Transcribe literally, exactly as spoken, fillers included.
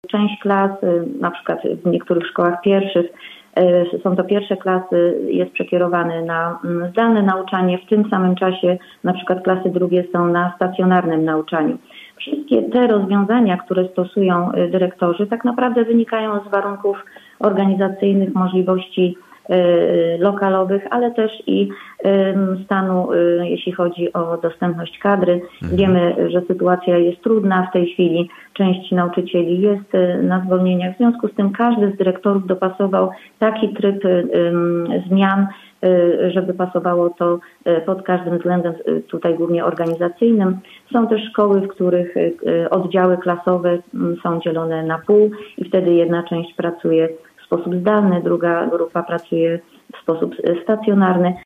Część klas, na przykład w niektórych szkołach pierwszych, są to pierwsze klasy, jest przekierowany na zdalne nauczanie, w tym samym czasie na przykład klasy drugie są na stacjonarnym nauczaniu. Wszystkie te rozwiązania, które stosują dyrektorzy, tak naprawdę wynikają z warunków organizacyjnych, możliwości lokalowych, ale też i stanu, jeśli chodzi o dostępność kadry. Mhm. Wiemy, że sytuacja jest trudna w tej chwili. Część nauczycieli jest na zwolnieniach. W związku z tym każdy z dyrektorów dopasował taki tryb zmian, żeby pasowało to pod każdym względem, tutaj głównie organizacyjnym. Są też szkoły, w których oddziały klasowe są dzielone na pół i wtedy jedna część pracuje w sposób zdalny, druga grupa pracuje w sposób stacjonarny.